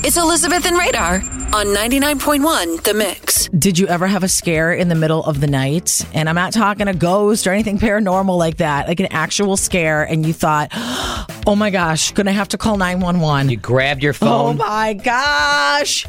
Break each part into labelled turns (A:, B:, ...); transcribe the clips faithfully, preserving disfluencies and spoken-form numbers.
A: It's Elizabeth and Radar on ninety-nine point one The Mix.
B: Did you ever have a scare in the middle of the night? And I'm not talking a ghost or anything paranormal like that, like an actual scare, and you thought, oh my gosh, gonna have to call nine one one.
C: You grabbed your
B: Oh
C: phone.
B: my gosh.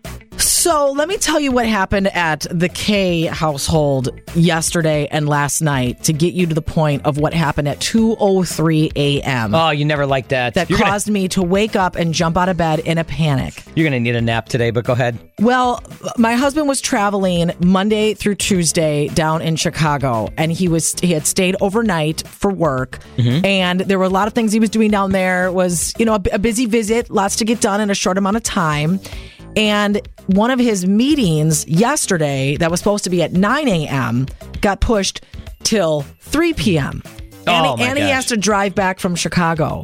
B: So let me tell you what happened at the K household yesterday and last night to get you to the point of what happened at two oh three a.m.
C: Oh, you never liked that.
B: That
C: you're
B: caused
C: gonna,
B: me to wake up and jump out of bed in a panic.
C: You're going to need a nap today, but go ahead.
B: Well, my husband was traveling Monday through Tuesday down in Chicago, and he was he had stayed overnight for work, mm-hmm. and there were a lot of things he was doing down there. It was, you know, a, a busy visit, lots to get done in a short amount of time. And one of his meetings yesterday that was supposed to be at nine a.m. got pushed till three p.m. And,
C: oh
B: he,
C: my
B: and he
C: gosh.
B: has to drive back from Chicago.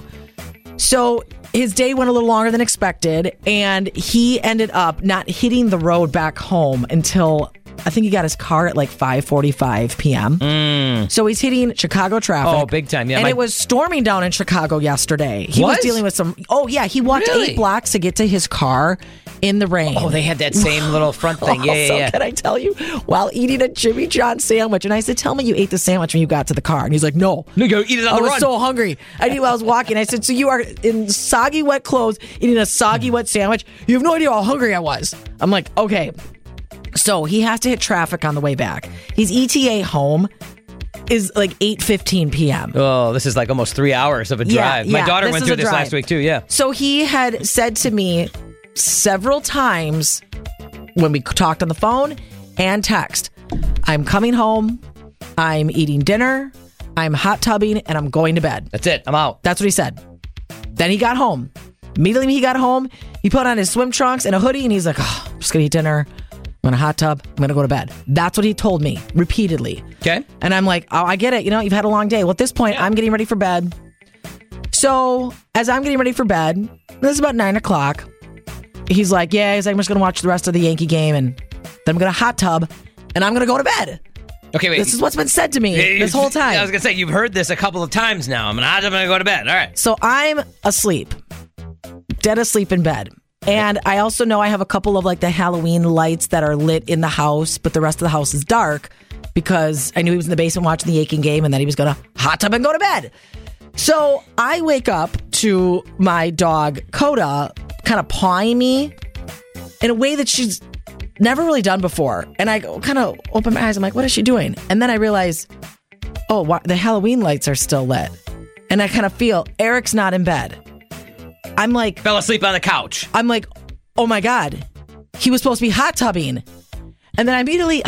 B: So his day went a little longer than expected, and he ended up not hitting the road back home until I think he got his car at like five forty-five p.m.
C: Mm.
B: So he's hitting Chicago traffic.
C: Oh, big time. Yeah,
B: and
C: my-
B: it was storming down in Chicago yesterday. He was
C: Was?
B: dealing with some... Oh, yeah. He walked
C: Really?
B: eight blocks to get to his car in the rain.
C: Oh, they had that same little front thing. Yeah,
B: also,
C: yeah, yeah.
B: can I tell you, while eating a Jimmy John sandwich, and I said, tell me you ate the sandwich when you got to the car. And he's like, no.
C: No, go eat it on
B: I
C: the
B: was
C: run.
B: so hungry. I knew I was walking. I said, so you are in soggy, wet clothes, eating a soggy, wet sandwich? You have no idea how hungry I was. I'm like, okay. So he has to hit traffic on the way back. He's E T A home is like eight fifteen p.m.
C: Oh, this is like almost three hours of a
B: Yeah,
C: drive. My
B: yeah,
C: daughter
B: this
C: went
B: is
C: through
B: a
C: this
B: drive.
C: last week too, yeah.
B: So he had said to me several times when we talked on the phone and text, I'm coming home, I'm eating dinner, I'm hot tubbing, and I'm going to bed.
C: That's it. I'm out.
B: That's what he said. Then he got home. Immediately when he got home, he put on his swim trunks and a hoodie, and he's like, oh, I'm just going to eat dinner. I'm going to hot tub. I'm going to go to bed. That's what he told me repeatedly.
C: Okay.
B: And I'm like, oh, I get it. You know, you've had a long day. Well, at this point, yeah. I'm getting ready for bed. So as I'm getting ready for bed, this is about nine o'clock. He's like, yeah, he's like, I'm just going to watch the rest of the Yankee game, and then I'm going to hot tub, and I'm going to go to bed.
C: Okay, wait.
B: This is what's been said to me this whole time.
C: I was going to say, you've heard this a couple of times now. I'm going to go to bed. All right.
B: So I'm asleep, dead asleep in bed. And I also know I have a couple of like the Halloween lights that are lit in the house, but the rest of the house is dark because I knew he was in the basement watching the Yankee game, and then he was going to hot tub and go to bed. So I wake up to my dog, Coda, kind of pawing me in a way that she's never really done before. And I kind of open my eyes. I'm like, what is she doing? And then I realize, oh, why, the Halloween lights are still lit. And I kind of feel Eric's not in bed. I'm like...
C: Fell asleep on the couch.
B: I'm like, oh my God. He was supposed to be hot tubbing. And then I immediately...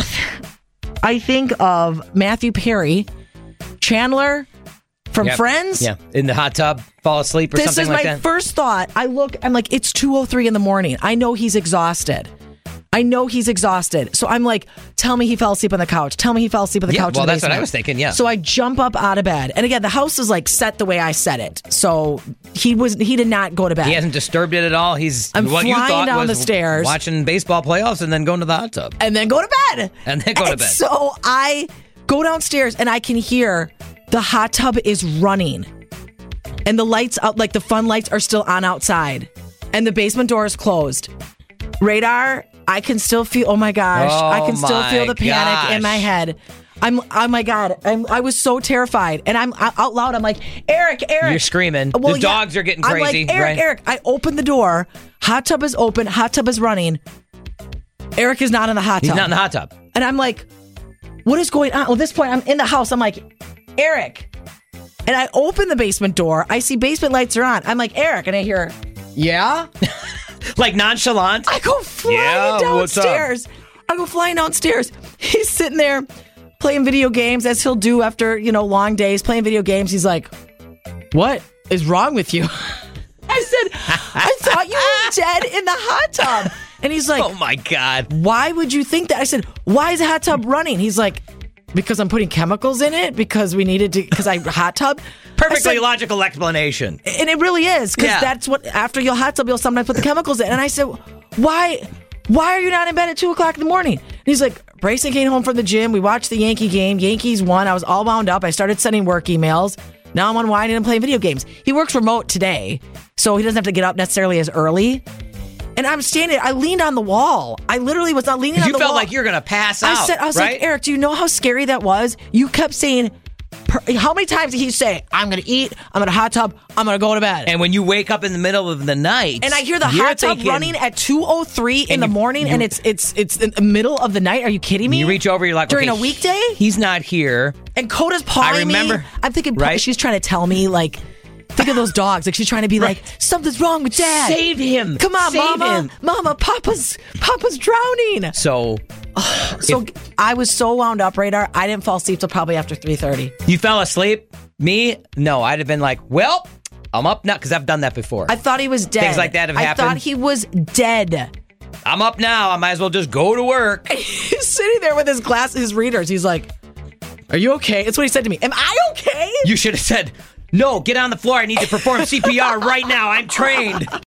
B: I think of Matthew Perry, Chandler from
C: Yep.
B: Friends.
C: Yeah, in the hot tub, fall asleep or
B: This
C: something
B: is
C: like
B: my
C: that.
B: first thought. I look, I'm like, it's two oh three in the morning. I know he's exhausted. I know he's exhausted. So I'm like, tell me he fell asleep on the couch. Tell me he fell asleep on the
C: Yeah,
B: couch.
C: well,
B: in the
C: that's what I
B: basement.
C: was thinking, yeah.
B: So I jump up out of bed. And again, the house is like set the way I set it. So he was he did not go to bed.
C: He hasn't disturbed it at all. He's
B: I'm
C: what you
B: flying
C: thought
B: down
C: was
B: the stairs.
C: watching baseball playoffs and then going to the hot tub.
B: And then go to bed.
C: And then go to
B: And
C: bed.
B: So I go downstairs and I can hear the hot tub is running. And the lights out, like the fun lights are still on outside. And the basement door is closed. Radar, I can still feel, oh my gosh,
C: Oh
B: I can still
C: my
B: feel the panic in my
C: gosh.
B: head. I'm, oh my God, I'm, I was so terrified. And I'm out loud, I'm like, Eric, Eric.
C: You're screaming.
B: Well,
C: the
B: yeah.
C: dogs are getting
B: I'm
C: crazy.
B: like, Eric,
C: right?
B: Eric. I open the door. Hot tub is open. Hot tub is running. Eric is not in the hot
C: He's
B: tub.
C: not in the hot tub.
B: And I'm like, what is going on? Well, at this point, I'm in the house. I'm like, Eric. And I open the basement door. I see basement lights are on. I'm like, Eric. And I hear, yeah?
C: Like nonchalant.
B: I go flying
C: Yeah, what's up?
B: downstairs. I go flying downstairs. He's sitting there playing video games, as he'll do after, you know, long days, playing video games. He's like, what is wrong with you? I said, I thought you were dead in the hot tub. And he's like,
C: Oh my God.
B: why would you think that? I said, why is the hot tub running? He's like, because I'm putting chemicals in it because we needed to, because I hot tub.
C: Perfectly
B: I said,
C: logical explanation.
B: and it really is, because
C: Yeah.
B: that's what, after you'll hot tub, you'll sometimes put the chemicals in. And I said, why, why are you not in bed at two o'clock in the morning? And he's like, Brayson came home from the gym. We watched the Yankee game. Yankees won. I was all wound up. I started sending work emails. Now I'm unwinding and playing video games. He works remote today, so he doesn't have to get up necessarily as early. And I'm standing, I leaned on the wall. I literally was not leaning on
C: You
B: the
C: felt
B: wall.
C: like you're going to pass out.
B: I said, I was
C: right?
B: like, Eric, do you know how scary that was? You kept saying, per, how many times did he say, I'm going to eat, I'm going to hot tub, I'm going to go to bed?
C: And when you wake up in the middle of the night,
B: And I hear the
C: you're
B: hot tub
C: thinking-
B: running at two oh three in
C: And
B: the
C: you-
B: morning,
C: you-
B: and it's it's it's in the middle of the night. Are you kidding me?
C: You reach over, you're like,
B: during
C: okay,
B: a weekday,
C: he's not here.
B: and Coda's pawing
C: I remember,
B: me. I'm thinking,
C: right?
B: she's trying to tell me like. Think of those dogs. Like she's trying to be
C: Right.
B: like, something's wrong with Dad.
C: Save him.
B: Come on,
C: Save
B: Mama.
C: him.
B: Mama, Papa's Papa's drowning.
C: So
B: So I was so wound up, Radar. I didn't fall asleep till probably after three thirty.
C: you fell asleep. Me? No, I'd have been like, well, I'm up now, because I've done that before.
B: I thought he was dead.
C: Things like that have
B: I
C: happened.
B: thought he was dead.
C: I'm up now. I might as well just go to work.
B: He's sitting there with his glasses, his readers. He's like, are you okay? That's what he said to me. Am I okay?
C: You should have said, no, get on the floor. I need to perform C P R right now. I'm trained.